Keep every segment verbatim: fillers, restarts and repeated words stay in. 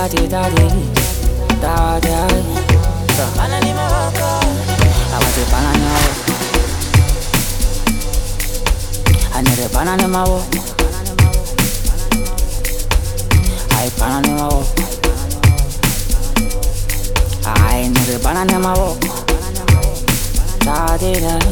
daddy, daddy, daddy. So, banana maboko. I want a banana. I need a banana maboko. I banana maboko. I need a banana maboko. Daddy, daddy.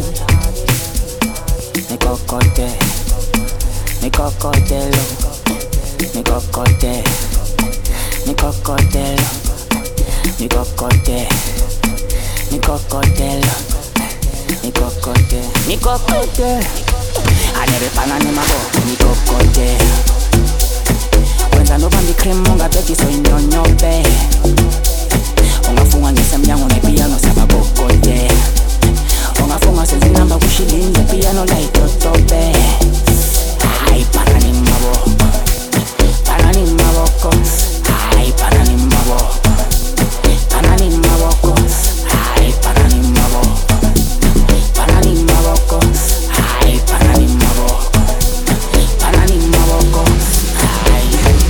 Mi cocote, mi cocotelo, mi cocote, mi cocotelo, mi cocote, mi cocotelo, mi cocote, mi cocote. Anere banana mabo, mi cocote. Wenza no bambi cream unga beki so inyonyope. Ungafunga ngesemnyango nepiano sabakokote. Ungafunga senze namba kushilinze piano like totope. Ay banana mabo, banana maboko. Ay banana mabo, banana maboko. Ay banana mabo, banana maboko. Ay banana mabo, banana maboko. Ay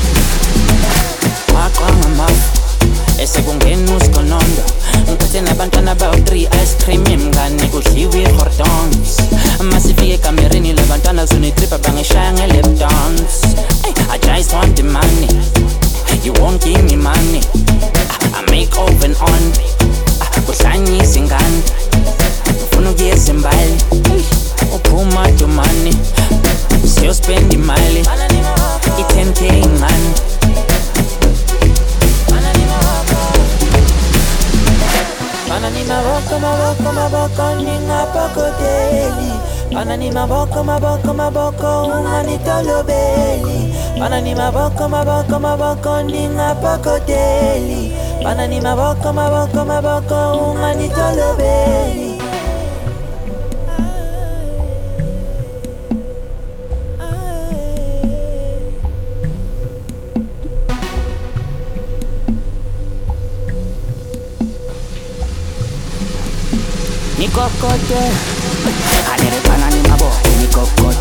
wakwa mama, ese kungenus konondo. Ngiphethe nabantwana about three ice cream emngane kudliwe i-hordons. Masifike ekamerini labantwana zonitripa bangishaya nge-lap dance. Hey, I just want the money, you won't give me money. I make open on kuhlanyisa ingane ufuna ukuyeza imbali uphuma domani siyospend imali i-ten k ingane. Banani maboko, maboko, maboko, ninga pakoteli. Banani maboko, maboko, maboko, ungani tolobeli. Banani maboko, maboko, maboko, ninga pakoteli. Banani maboko, maboko, maboko, ungani tolobeli. Mi cocote, I need a banana mabo, mi cocote.